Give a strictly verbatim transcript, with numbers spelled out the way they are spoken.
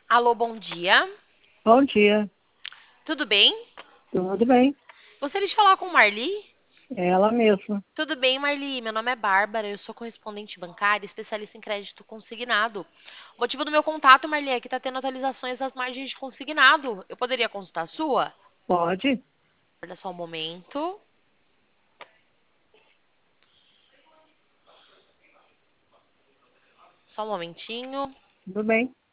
Alô, bom dia. Bom dia, Tudo bem? tudo bem? Gostaria de falar com Marli? É ela mesma. Tudo bem, Marli? Meu nome é Bárbara, eu sou correspondente bancária, especialista em crédito consignado. O motivo do meu contato, Marli, é que está tendo atualizações das margens de consignado. Eu poderia consultar a sua? Pode? Olha só um momento. Só um momentinho. Tudo bem?